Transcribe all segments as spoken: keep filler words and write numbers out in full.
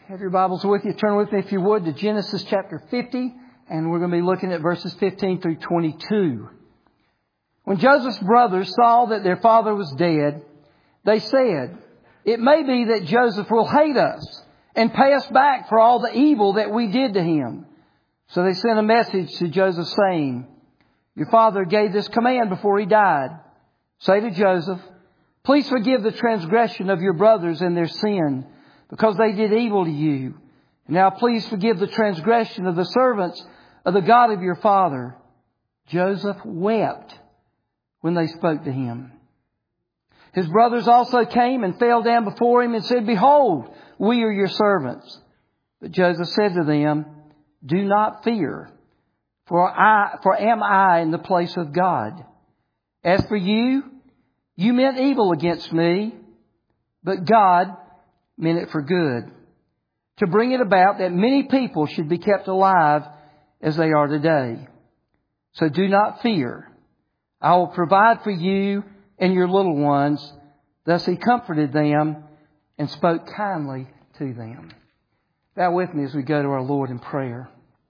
Have your Bibles with you. Turn with me, if you would, to Genesis chapter fifty, and we're going to be looking at verses fifteen through twenty-two. When Joseph's brothers saw that their father was dead, they said, "It may be that Joseph will hate us and pay us back for all the evil that we did to him." So they sent a message to Joseph saying, "Your father gave this command before he died. Say to Joseph, 'Please forgive the transgression of your brothers and their sin, because they did evil to you. And now please forgive the transgression of the servants of the God of your father.'" Joseph wept when they spoke to him. His brothers also came and fell down before him and said, "Behold, we are your servants." But Joseph said to them, "Do not fear, for I, for am I in the place of God? As for you, you meant evil against me, but God meant it for good, to bring it about that many people should be kept alive as they are today. So do not fear. I will provide for you and your little ones." Thus he comforted them and spoke kindly to them. Bow with me as we go to our Lord in prayer.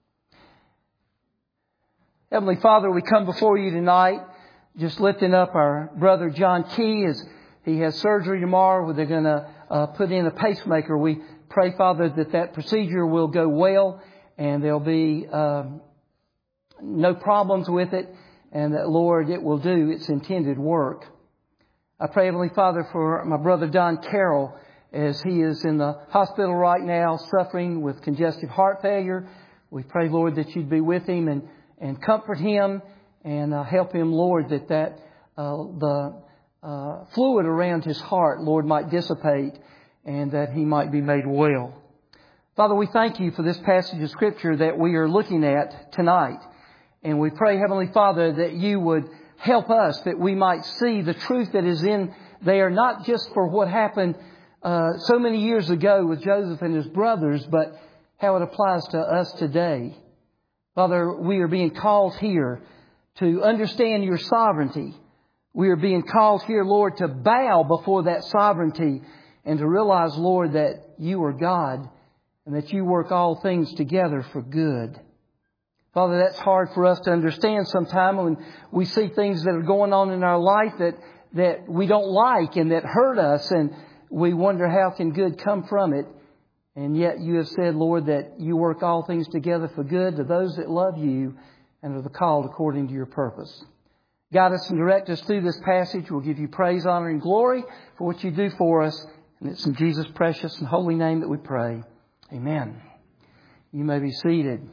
Heavenly Father, we come before you tonight, just lifting up our brother John Key as he has surgery tomorrow where they're going to uh, put in a pacemaker. We pray, Father, that that procedure will go well and there'll be uh, no problems with it, and that, Lord, it will do its intended work. I pray, Heavenly Father, for my brother Don Carroll as he is in the hospital right now suffering with congestive heart failure. We pray, Lord, that you'd be with him and, and comfort him and uh, help him, Lord, that, that uh, the uh, fluid around his heart, Lord, might dissipate and that he might be made well. Father, we thank you for this passage of Scripture that we are looking at tonight. And we pray, Heavenly Father, that you would help us, that we might see the truth that is in there, not just for what happened uh, so many years ago with Joseph and his brothers, but how it applies to us today. Father, we are being called here to understand your sovereignty. We are being called here, Lord, to bow before that sovereignty and to realize, Lord, that you are God and that you work all things together for good. Father, that's hard for us to understand sometimes when we see things that are going on in our life that, that we don't like and that hurt us, and we wonder how can good come from it. And yet you have said, Lord, that you work all things together for good to those that love you and are the called according to your purpose. Guide us and direct us through this passage. We'll give you praise, honor, and glory for what you do for us. And it's in Jesus' precious and holy name that we pray. Amen. You may be seated.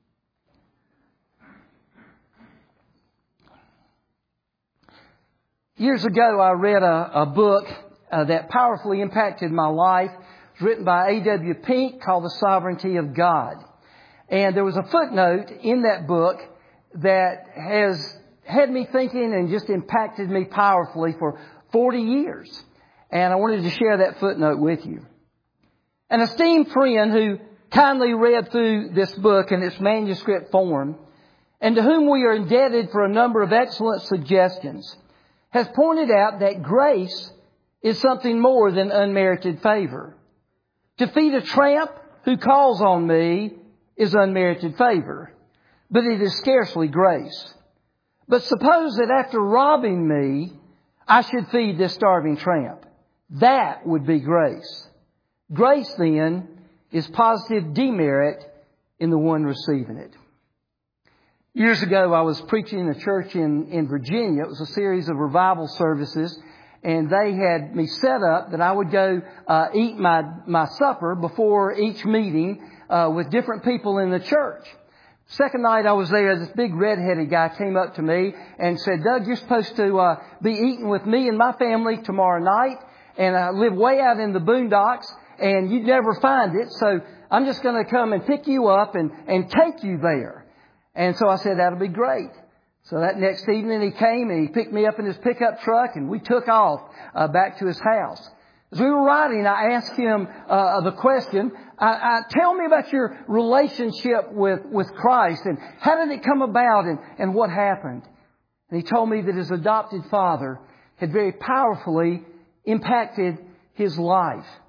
Years ago, I read a, a book uh, that powerfully impacted my life. It was written by A W Pink called The Sovereignty of God. And there was a footnote in that book that has had me thinking and just impacted me powerfully for forty years. And I wanted to share that footnote with you. An esteemed friend who kindly read through this book in its manuscript form, and to whom we are indebted for a number of excellent suggestions, has pointed out that grace is something more than unmerited favor. To feed a tramp who calls on me is unmerited favor, but it is scarcely grace. But suppose that after robbing me, I should feed this starving tramp. That would be grace. Grace, then, is positive demerit in the one receiving it. Years ago, I was preaching in a church in, in Virginia. It was a series of revival services, and they had me set up that I would go uh, eat my, my supper before each meeting uh, with different people in the church. Second night I was there, this big red-headed guy came up to me and said, "Doug, you're supposed to uh, be eating with me and my family tomorrow night, and I live way out in the boondocks, and you'd never find it, so I'm just going to come and pick you up and, and take you there." And so I said, "That'll be great." So that next evening he came and he picked me up in his pickup truck and we took off uh, back to his house. As we were riding, I asked him uh, the question, I, I, tell me about your relationship with, with Christ and how did it come about and, and what happened? And he told me that his adopted father had very powerfully impacted his life.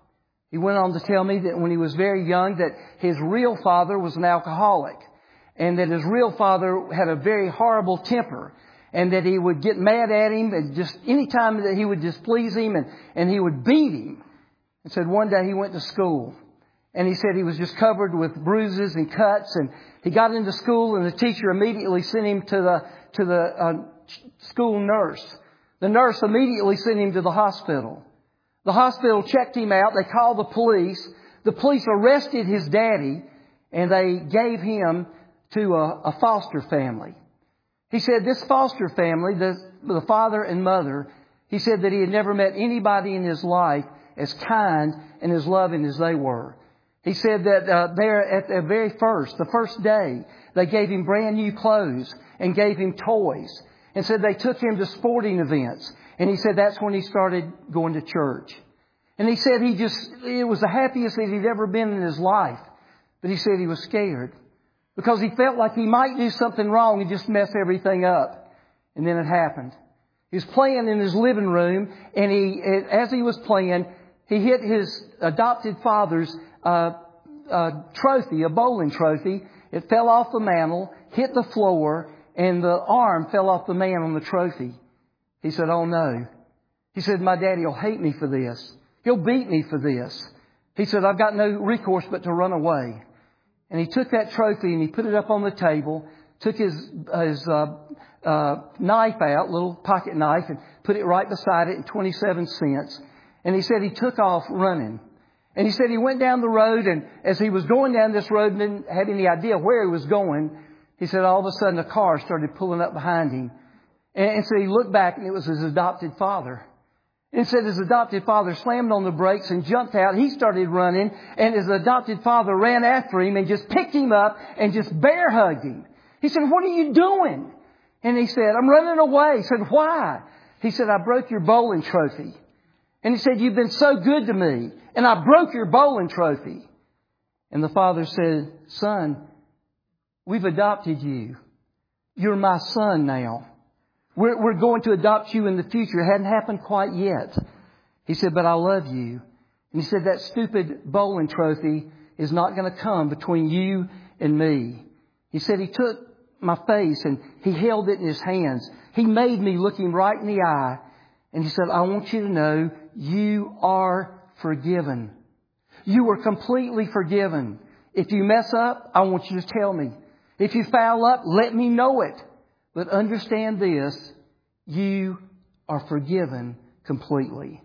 He went on to tell me that when he was very young that his real father was an alcoholic and that his real father had a very horrible temper and that he would get mad at him and just any time that he would displease him and, and he would beat him. And said one day he went to school and he said he was just covered with bruises and cuts, and he got into school and the teacher immediately sent him to the, to the uh, school nurse. The nurse immediately sent him to the hospital. The hospital checked him out. They called the police. The police arrested his daddy and they gave him to a, a foster family. He said this foster family, the, the father and mother, he said that he had never met anybody in his life as kind and as loving as they were. He said that uh, there at the very first, the first day, they gave him brand new clothes and gave him toys and said they took him to sporting events. And he said that's when he started going to church. And he said he just, it was the happiest that he'd ever been in his life. But he said he was scared because he felt like he might do something wrong and just mess everything up. And then it happened. He was playing in his living room, and he, as he was playing, he hit his adopted father's uh, uh, trophy, a bowling trophy. It fell off the mantle, hit the floor, and the arm fell off the man on the trophy. He said, "Oh no." He said, "My daddy will hate me for this. He'll beat me for this." He said, "I've got no recourse but to run away." And he took that trophy and he put it up on the table, took his, his uh, uh, knife out, little pocket knife, and put it right beside it in twenty-seven cents. And he said he took off running. And he said he went down the road, and as he was going down this road and didn't have any idea where he was going, he said all of a sudden a car started pulling up behind him. And, and so he looked back, and it was his adopted father. And said his adopted father slammed on the brakes and jumped out. He started running, and his adopted father ran after him and just picked him up and just bear hugged him. He said, "What are you doing?" And he said, "I'm running away." He said, "Why?" He said, "I broke your bowling trophy." And he said, "You've been so good to me, and I broke your bowling trophy." And the father said, "Son, we've adopted you. You're my son now. We're, we're going to adopt you in the future. It hadn't happened quite yet." He said, "But I love you." And he said, "That stupid bowling trophy is not going to come between you and me." He said he took my face and he held it in his hands. He made me look him right in the eye. And he said, "I want you to know you are forgiven. You are completely forgiven. If you mess up, I want you to tell me. If you foul up, let me know it. But understand this, you are forgiven completely.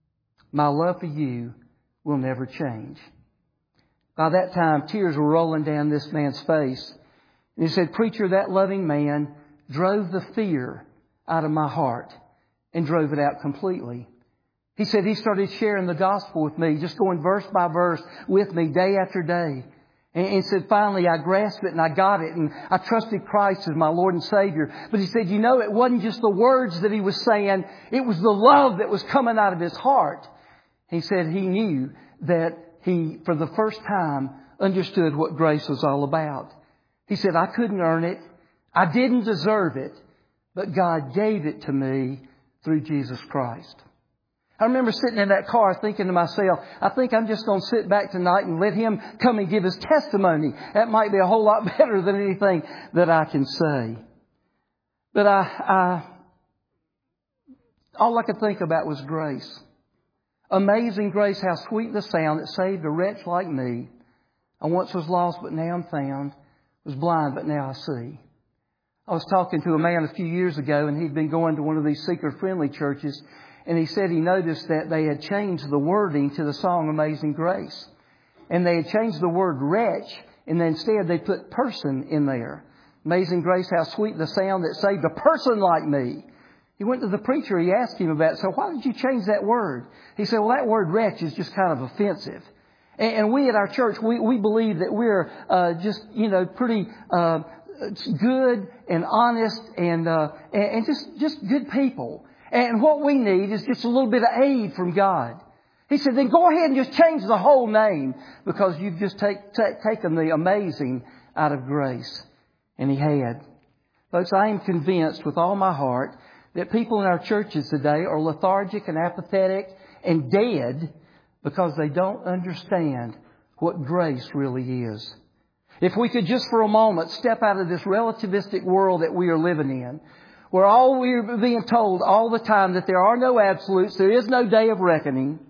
My love for you will never change." By that time, tears were rolling down this man's face. And he said, "Preacher, that loving man drove the fear out of my heart and drove it out completely." He said he started sharing the gospel with me, just going verse by verse with me day after day. And he said, finally, I grasped it and I got it and I trusted Christ as my Lord and Savior. But he said, you know, it wasn't just the words that he was saying. It was the love that was coming out of his heart. He said he knew that he, for the first time, understood what grace was all about. He said, I couldn't earn it. I didn't deserve it. But God gave it to me through Jesus Christ. I remember sitting in that car thinking to myself, I think I'm just going to sit back tonight and let him come and give his testimony. That might be a whole lot better than anything that I can say. But I, I all I could think about was grace. Amazing grace, how sweet the sound that saved a wretch like me. I once was lost, but now I'm found. Was blind, but now I see. I was talking to a man a few years ago, and he'd been going to one of these seeker-friendly churches. And he said he noticed that they had changed the wording to the song Amazing Grace. And they had changed the word wretch, and then instead they put person in there. Amazing Grace, how sweet the sound that saved a person like me. He went to the preacher, he asked him about it. So why did you change that word? He said, well, that word wretch is just kind of offensive. And, and we at our church, we, we believe that we're uh, just, you know, pretty uh, good and honest and, uh, and, and just, just good people. And what we need is just a little bit of aid from God. He said, then go ahead and just change the whole name because you've just take, take, taken the amazing out of grace. And he had. Folks, I am convinced with all my heart that people in our churches today are lethargic and apathetic and dead because they don't understand what grace really is. If we could just for a moment step out of this relativistic world that we are living in, where all we're being told all the time that there are no absolutes, there is no day of reckoning.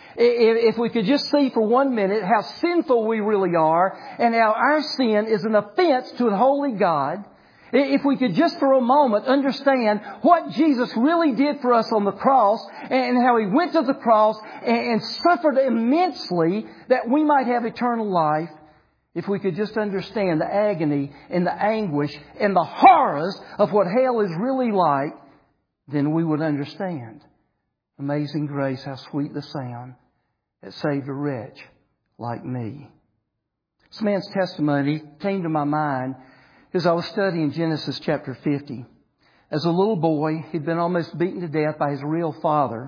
If we could just see for one minute how sinful we really are and how our sin is an offense to a holy God, if we could just for a moment understand what Jesus really did for us on the cross and how He went to the cross and suffered immensely that we might have eternal life, if we could just understand the agony and the anguish and the horrors of what hell is really like, then we would understand. Amazing grace, how sweet the sound that saved a wretch like me. This man's testimony came to my mind as I was studying Genesis chapter fifty. As a little boy, he'd been almost beaten to death by his real father.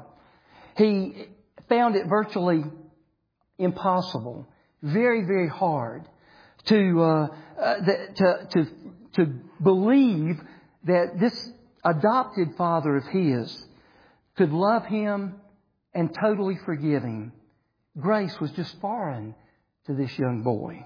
He found it virtually impossible, very, very hard to uh, uh, to to to believe that this adopted father of his could love him and totally forgive him. Grace was just foreign to this young boy.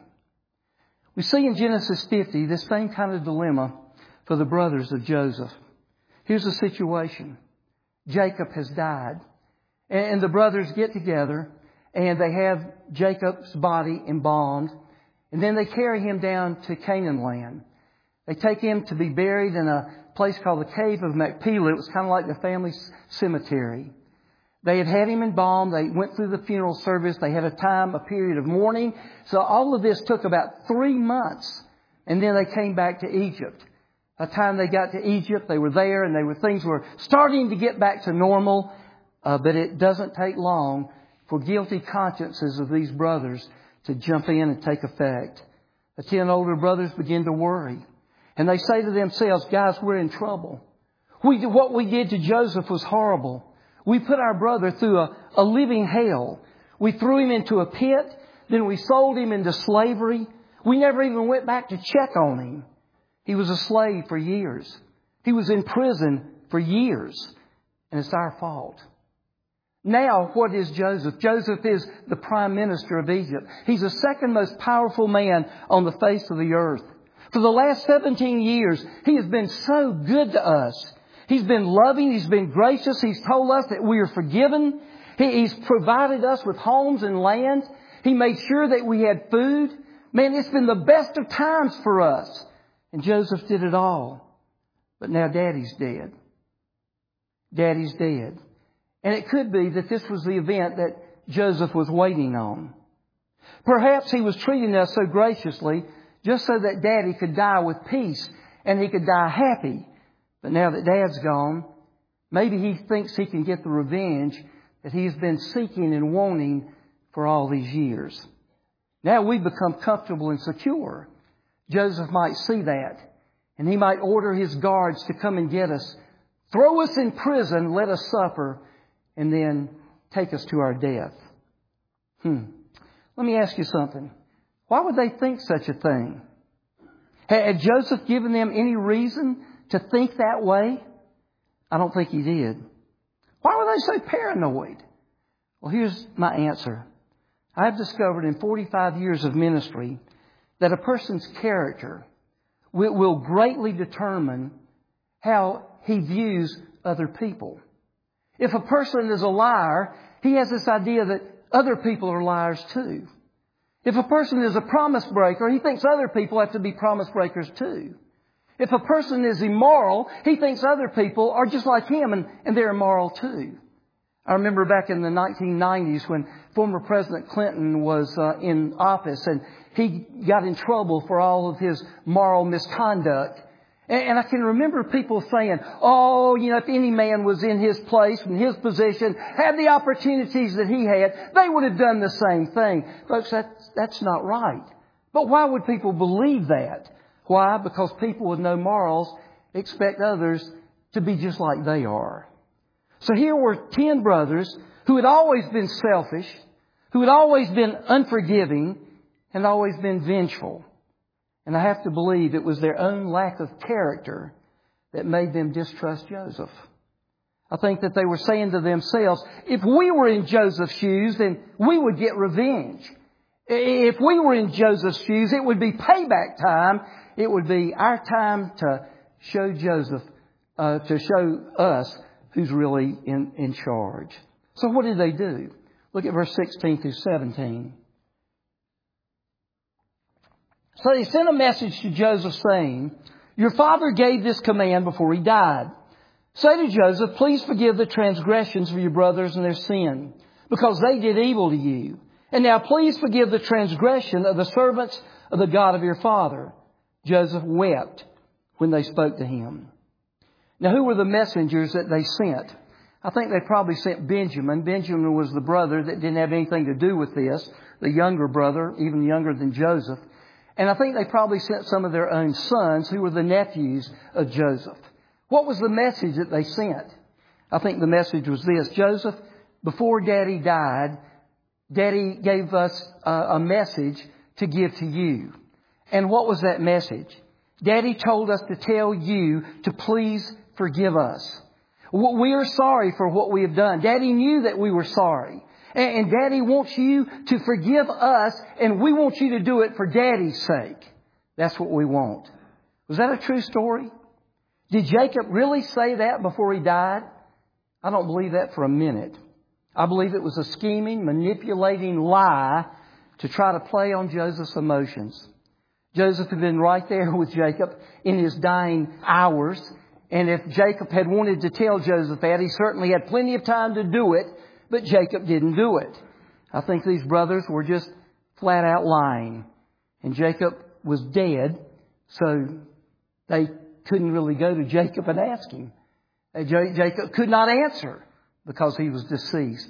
We see in Genesis fifty this same kind of dilemma for the brothers of Joseph. Here's the situation. Jacob has died. And the brothers get together and they have Jacob's body embalmed. And then they carry him down to Canaan land. They take him to be buried in a place called the Cave of Machpelah. It was kind of like the family cemetery. They had had him embalmed. They went through the funeral service. They had a time, a period of mourning. So all of this took about three months. And then they came back to Egypt. By the time they got to Egypt, they were there and they were things were starting to get back to normal. Uh, but it doesn't take long for guilty consciences of these brothers to jump in and take effect. The ten older brothers begin to worry. And they say to themselves, guys, we're in trouble. We, what we did to Joseph was horrible. We put our brother through a, a living hell. We threw him into a pit. Then we sold him into slavery. We never even went back to check on him. He was a slave for years. He was in prison for years. And it's our fault. Now, what is Joseph? Joseph is the prime minister of Egypt. He's the second most powerful man on the face of the earth. For the last seventeen years, he has been so good to us. He's been loving. He's been gracious. He's told us that we are forgiven. He, he's provided us with homes and land. He made sure that we had food. Man, it's been the best of times for us. And Joseph did it all. But now Daddy's dead. Daddy's dead. And it could be that this was the event that Joseph was waiting on. Perhaps he was treating us so graciously just so that Daddy could die with peace and he could die happy. But now that Dad's gone, maybe he thinks he can get the revenge that he's been seeking and wanting for all these years. Now we've become comfortable and secure. Joseph might see that, and he might order his guards to come and get us, throw us in prison, let us suffer, and then take us to our death. Hmm. Let me ask you something. Why would they think such a thing? Had Joseph given them any reason to think that way? I don't think he did. Why were they so paranoid? Well, here's my answer. I've discovered in forty-five years of ministry that a person's character will, will greatly determine how he views other people. If a person is a liar, he has this idea that other people are liars too. If a person is a promise breaker, he thinks other people have to be promise breakers too. If a person is immoral, he thinks other people are just like him and, and they're immoral too. I remember back in the nineteen nineties when former President Clinton was uh, in office and he got in trouble for all of his moral misconduct. And, and I can remember people saying, oh, you know, if any man was in his place, in his position, had the opportunities that he had, they would have done the same thing. Folks, that's, that's not right. But why would people believe that? Why? Because people with no morals expect others to be just like they are. So here were ten brothers who had always been selfish, who had always been unforgiving, and always been vengeful. And I have to believe it was their own lack of character that made them distrust Joseph. I think that they were saying to themselves, if we were in Joseph's shoes, then we would get revenge. If we were in Joseph's shoes, it would be payback time. It would be our time to show Joseph, uh, to show us who's really in, in charge. So what did they do? Look at verse sixteen through seventeen. So they sent a message to Joseph saying, your father gave this command before he died. Say to Joseph, please forgive the transgressions of your brothers and their sin, because they did evil to you. And now please forgive the transgression of the servants of the God of your father. Joseph wept when they spoke to him. Now, who were the messengers that they sent? I think they probably sent Benjamin. Benjamin was the brother that didn't have anything to do with this, the younger brother, even younger than Joseph. And I think they probably sent some of their own sons, who were the nephews of Joseph. What was the message that they sent? I think the message was this: Joseph, before Daddy died, Daddy gave us a message to give to you. And what was that message? Daddy told us to tell you to please forgive us. We are sorry for what we have done. Daddy knew that we were sorry. And Daddy wants you to forgive us, and we want you to do it for Daddy's sake. That's what we want. Was that a true story? Did Jacob really say that before he died? I don't believe that for a minute. I believe it was a scheming, manipulating lie to try to play on Joseph's emotions. Joseph had been right there with Jacob in his dying hours. And if Jacob had wanted to tell Joseph that, he certainly had plenty of time to do it. But Jacob didn't do it. I think these brothers were just flat out lying. And Jacob was dead, so they couldn't really go to Jacob and ask him. Jacob could not answer because he was deceased.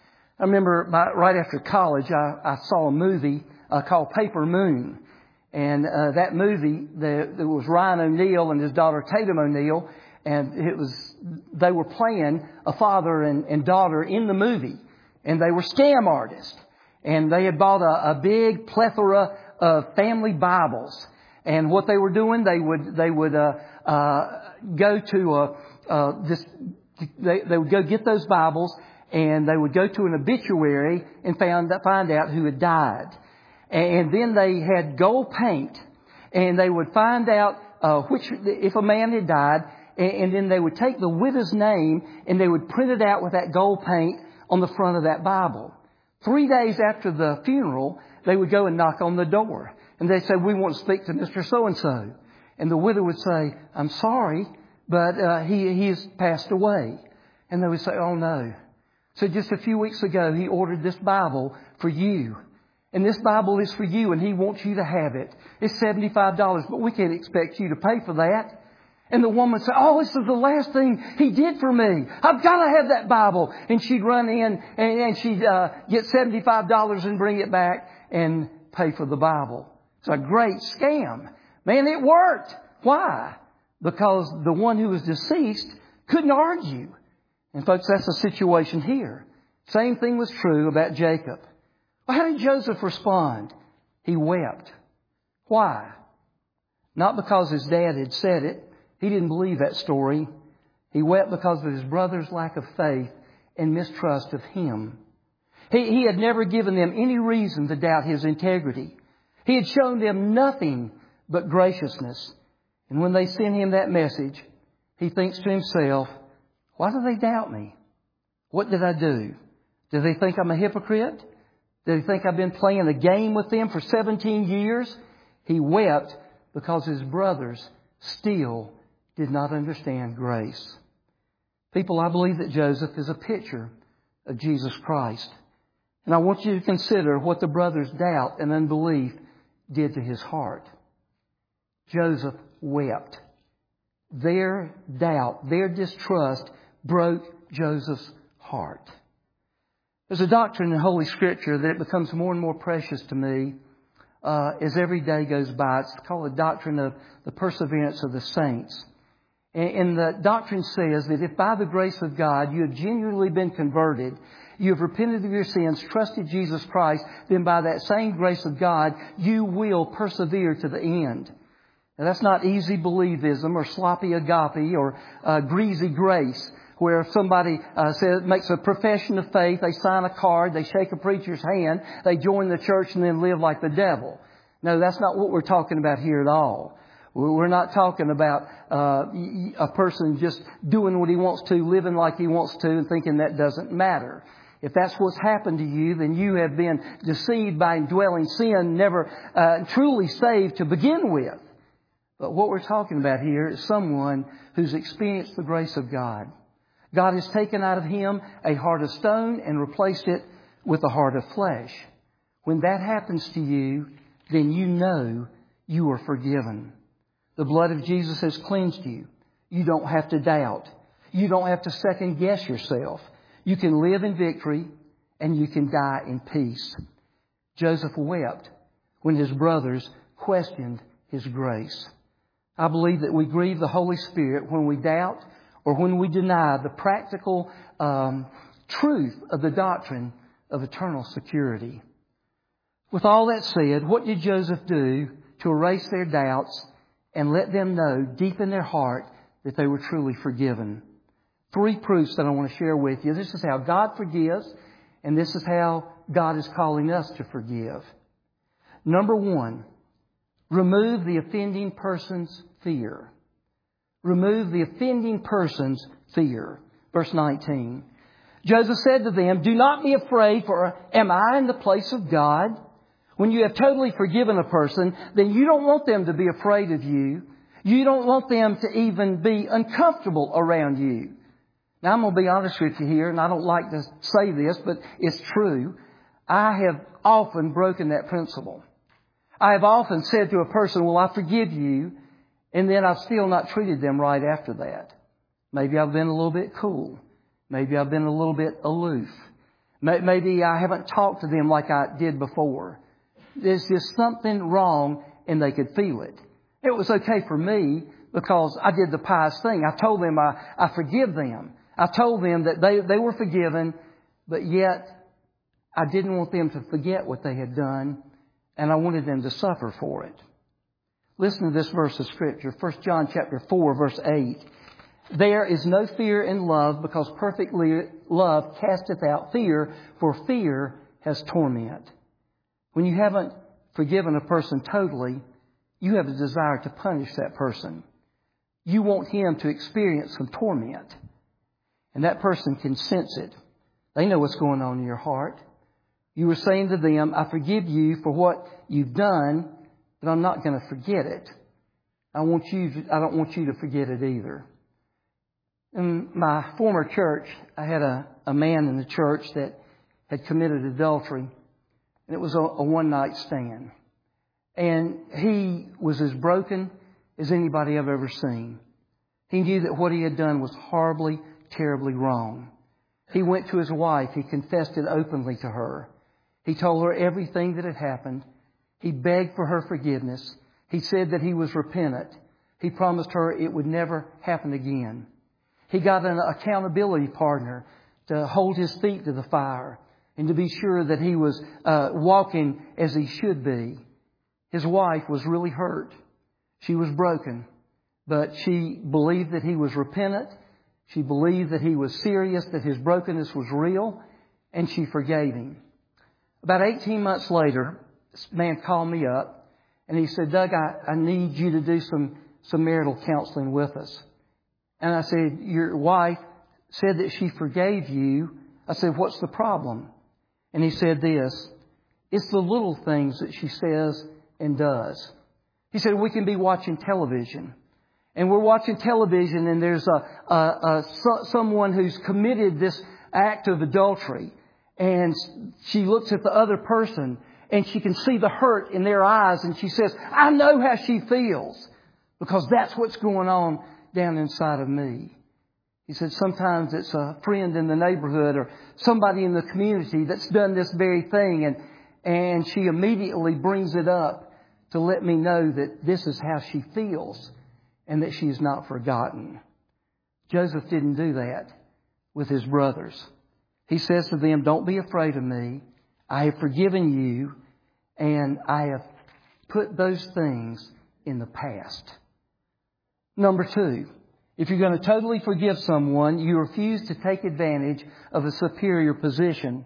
I remember right after college, I, I saw a movie uh, called Paper Moon. And uh, that movie, the, there was Ryan O'Neal and his daughter Tatum O'Neal. And it was, they were playing a father and, and daughter in the movie. And they were scam artists. And they had bought a, a big plethora of family Bibles. And what they were doing, they would, they would, uh, uh, go to, uh, uh, this, they, they would go get those Bibles, and they would go to an obituary and found, find out who had died. And then they had gold paint, and they would find out, uh, which, if a man had died, and then they would take the widow's name and they would print it out with that gold paint on the front of that Bible. Three days after the funeral, they would go and knock on the door. And they'd say, we want to speak to Mister So-and-so. And the widow would say, I'm sorry, but uh, he, he has passed away. And they would say, oh no. So just a few weeks ago, he ordered this Bible for you. And this Bible is for you, and he wants you to have it. It's seventy-five dollars, but we can't expect you to pay for that. And the woman said, oh, this is the last thing he did for me. I've got to have that Bible. And she'd run in and, and she'd uh, get seventy-five dollars and bring it back and pay for the Bible. It's a great scam. Man, it worked. Why? Because the one who was deceased couldn't argue. And folks, that's the situation here. Same thing was true about Jacob. Well, how did Joseph respond? He wept. Why? Not because his dad had said it. He didn't believe that story. He wept because of his brother's lack of faith and mistrust of him. He, he had never given them any reason to doubt his integrity. He had shown them nothing but graciousness. And when they sent him that message, he thinks to himself, why do they doubt me? What did I do? Do they think I'm a hypocrite? Do they think I've been playing a game with them for seventeen years? He wept because his brothers still did not understand grace. People, I believe that Joseph is a picture of Jesus Christ. And I want you to consider what the brothers' doubt and unbelief did to his heart. Joseph wept. Their doubt, their distrust broke Joseph's heart. There's a doctrine in Holy Scripture that becomes more and more precious to me uh, as every day goes by. It's called the doctrine of the perseverance of the saints. And the doctrine says that if by the grace of God you have genuinely been converted, you have repented of your sins, trusted Jesus Christ, then by that same grace of God, you will persevere to the end. Now, that's not easy believism or sloppy agape or uh, greasy grace. where if somebody uh, says, makes a profession of faith, they sign a card, they shake a preacher's hand, they join the church and then live like the devil. No, that's not what we're talking about here at all. We're not talking about uh, a person just doing what he wants to, living like he wants to, and thinking that doesn't matter. If that's what's happened to you, then you have been deceived by indwelling sin, never uh, truly saved to begin with. But what we're talking about here is someone who's experienced the grace of God. God has taken out of him a heart of stone and replaced it with a heart of flesh. When that happens to you, then you know you are forgiven. The blood of Jesus has cleansed you. You don't have to doubt. You don't have to second guess yourself. You can live in victory and you can die in peace. Joseph wept when his brothers questioned his grace. I believe that we grieve the Holy Spirit when we doubt or when we deny the practical um, truth of the doctrine of eternal security. With all that said, what did Joseph do to erase their doubts and let them know deep in their heart that they were truly forgiven? Three proofs that I want to share with you. This is how God forgives, and this is how God is calling us to forgive. Number one, remove the offending person's fear. Remove the offending person's fear. Verse nineteen. Joseph said to them, "Do not be afraid, for am I in the place of God?" When you have totally forgiven a person, then you don't want them to be afraid of you. You don't want them to even be uncomfortable around you. Now, I'm going to be honest with you here, and I don't like to say this, but it's true. I have often broken that principle. I have often said to a person, "Well, I forgive you," and then I've still not treated them right after that. Maybe I've been a little bit cool. Maybe I've been a little bit aloof. Maybe I haven't talked to them like I did before. There's just something wrong, and they could feel it. It was okay for me because I did the pious thing. I told them I, I forgive them. I told them that they, they were forgiven, but yet I didn't want them to forget what they had done, and I wanted them to suffer for it. Listen to this verse of Scripture, First John chapter four, verse eight. "There is no fear in love, because perfect love casteth out fear, for fear has torment." When you haven't forgiven a person totally, you have a desire to punish that person. You want him to experience some torment. And that person can sense it. They know what's going on in your heart. You were saying to them, "I forgive you for what you've done, but I'm not going to forget it. I want you to, I don't want you to forget it either." In my former church, I had a, a man in the church that had committed adultery. And it was a, a one-night stand. And he was as broken as anybody I've ever seen. He knew that what he had done was horribly, terribly wrong. He went to his wife. He confessed it openly to her. He told her everything that had happened. He begged for her forgiveness. He said that he was repentant. He promised her it would never happen again. He got an accountability partner to hold his feet to the fire and to be sure that he was uh, walking as he should be. His wife was really hurt. She was broken, but she believed that he was repentant. She believed that he was serious, that his brokenness was real, and she forgave him. About eighteen months later, this man called me up, and he said, "Doug, I, I need you to do some, some marital counseling with us." And I said, "Your wife said that she forgave you." I said, "What's the problem?" And he said this, "It's the little things that she says and does." He said, "We can be watching television, and we're watching television, and there's a, a, a so, someone who's committed this act of adultery, and she looks at the other person, and she can see the hurt in their eyes, and she says, 'I know how she feels, because that's what's going on down inside of me.'" He said, "Sometimes it's a friend in the neighborhood or somebody in the community that's done this very thing, and, and she immediately brings it up to let me know that this is how she feels and that she's not forgotten." Joseph didn't do that with his brothers. He says to them, "Don't be afraid of me. I have forgiven you, and I have put those things in the past." Number two, If you're going to totally forgive someone, you refuse to take advantage of a superior position.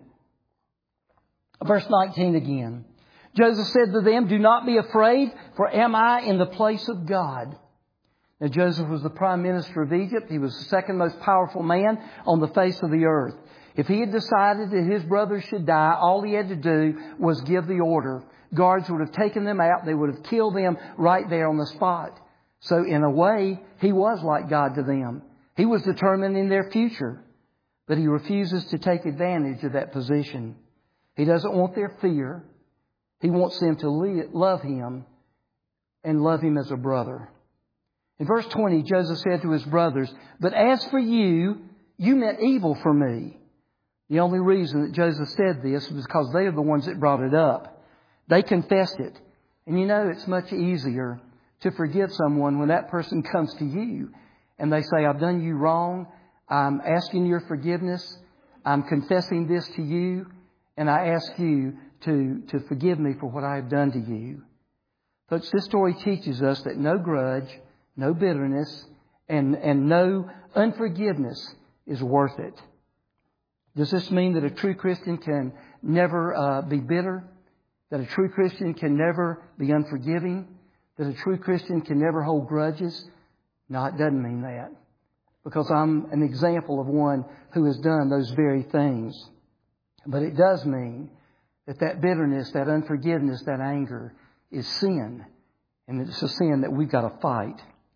Verse nineteen again. Joseph said to them, "Do not be afraid, for am I in the place of God?" Now Joseph was the prime minister of Egypt. He was the second most powerful man on the face of the earth. If he had decided that his brothers should die, all he had to do was give the order. Guards would have taken them out. They would have killed them right there on the spot. So in a way, he was like God to them. He was determining their future. But he refuses to take advantage of that position. He doesn't want their fear. He wants them to love him and love him as a brother. In verse twenty, Joseph said to his brothers, "But as for you, you meant evil for me." The only reason that Joseph said this was because they are the ones that brought it up. They confessed it. And you know, it's much easier to forgive someone when that person comes to you and they say, "I've done you wrong. I'm asking your forgiveness. I'm confessing this to you. And I ask you to, to forgive me for what I have done to you." Folks, this story teaches us that no grudge, no bitterness, and, and no unforgiveness is worth it. Does this mean that a true Christian can never uh, be bitter? That a true Christian can never be unforgiving? That a true Christian can never hold grudges? No, it doesn't mean that. Because I'm an example of one who has done those very things. But it does mean that that bitterness, that unforgiveness, that anger is sin. And it's a sin that we've got to fight.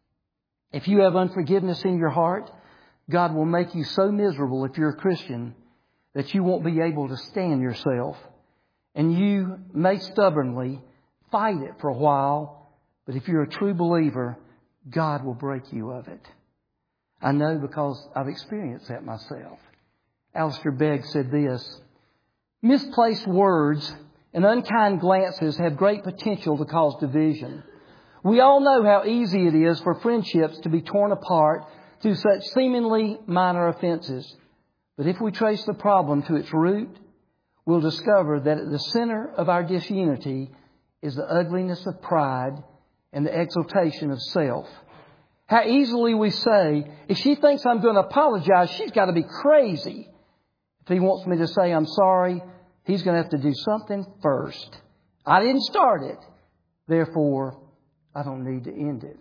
If you have unforgiveness in your heart, God will make you so miserable if you're a Christian that you won't be able to stand yourself. And you may stubbornly fight it for a while, but if you're a true believer, God will break you of it. I know because I've experienced that myself. Alistair Begg said this, "Misplaced words and unkind glances have great potential to cause division. We all know how easy it is for friendships to be torn apart through such seemingly minor offenses. But if we trace the problem to its root, we'll discover that at the center of our disunity is the ugliness of pride and the exaltation of self. How easily we say, if she thinks I'm going to apologize, she's got to be crazy. If he wants me to say I'm sorry, he's going to have to do something first. I didn't start it. Therefore, I don't need to end it."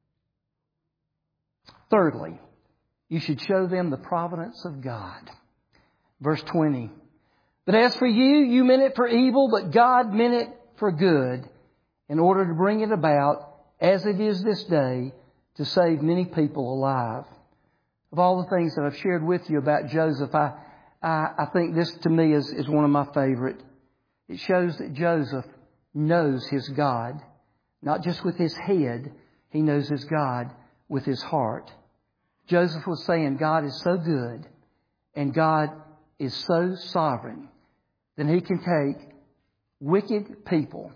Thirdly, you should show them the providence of God. Verse twenty. "But as for you, you meant it for evil, but God meant it for good, in order to bring it about, as it is this day, to save many people alive." Of all the things that I've shared with you about Joseph, I, I, I think this to me is, is one of my favorite. It shows that Joseph knows his God. Not just with his head, he knows his God with his heart. Joseph was saying God is so good and God is so sovereign that he can take wicked people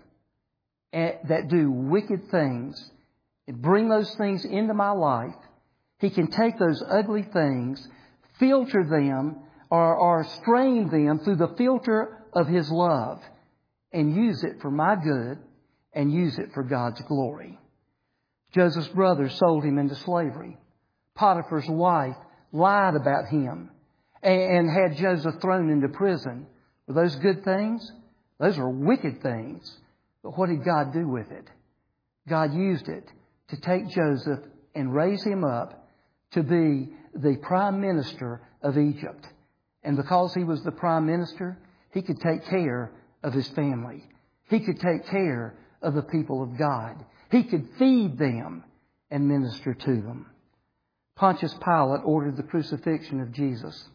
that do wicked things and bring those things into my life. He can take those ugly things, filter them or, or strain them through the filter of his love and use it for my good and use it for God's glory. Joseph's brothers sold him into slavery. Potiphar's wife lied about him and had Joseph thrown into prison. Were those good things? Those are wicked things. But what did God do with it? God used it to take Joseph and raise him up to be the prime minister of Egypt. And because he was the prime minister, he could take care of his family. He could take care of the people of God. He could feed them and minister to them. Pontius Pilate ordered the crucifixion of Jesus.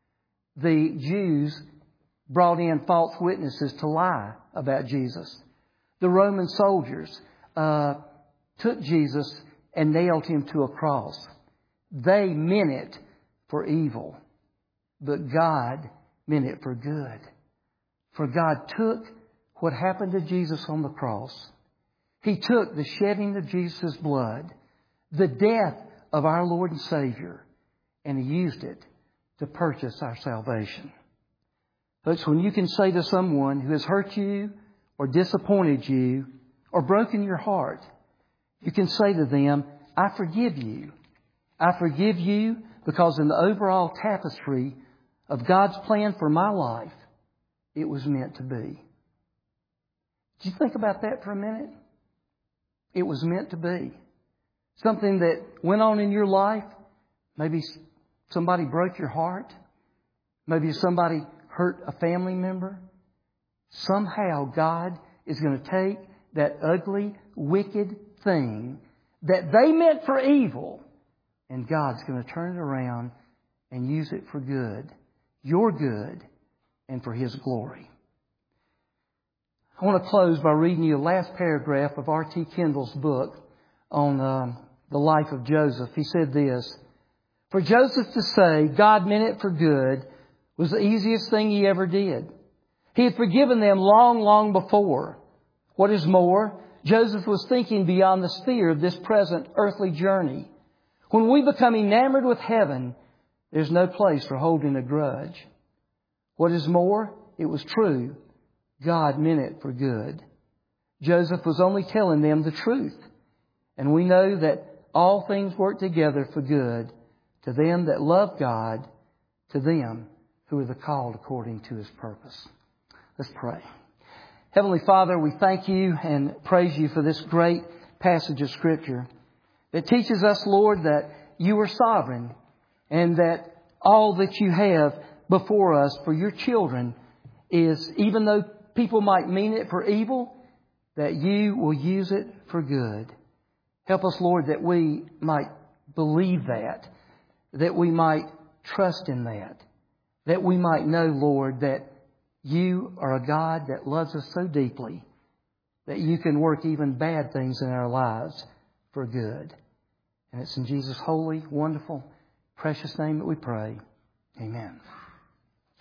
The Jews brought in false witnesses to lie about Jesus. The Roman soldiers uh, took Jesus and nailed him to a cross. They meant it for evil, but God meant it for good. For God took what happened to Jesus on the cross. He took the shedding of Jesus' blood, the death of our Lord and Savior, and He used it to purchase our salvation. Folks, when you can say to someone who has hurt you or disappointed you or broken your heart, you can say to them, "I forgive you." I forgive you because in the overall tapestry of God's plan for my life, it was meant to be. Did you think about that for a minute? It was meant to be. Something that went on in your life. Maybe somebody broke your heart. Maybe somebody hurt a family member. Somehow God is going to take that ugly, wicked thing that they meant for evil, and God's going to turn it around and use it for good. Your good and for His glory. I want to close by reading you the last paragraph of R T Kendall's book on um, the life of Joseph. He said this: "For Joseph to say God meant it for good was the easiest thing he ever did. He had forgiven them long, long before. What is more, Joseph was thinking beyond the sphere of this present earthly journey. When we become enamored with heaven, there's no place for holding a grudge. What is more, it was true. God meant it for good. Joseph was only telling them the truth. And we know that all things work together for good to them that love God, to them who are the called according to His purpose." Let's pray. Heavenly Father, we thank You and praise You for this great passage of Scripture that teaches us, Lord, that You are sovereign and that all that You have before us for Your children is, even though people might mean it for evil, that You will use it for good. Help us, Lord, that we might believe that, that we might trust in that, that we might know, Lord, that You are a God that loves us so deeply that You can work even bad things in our lives for good. And it's in Jesus' holy, wonderful, precious name that we pray. Amen.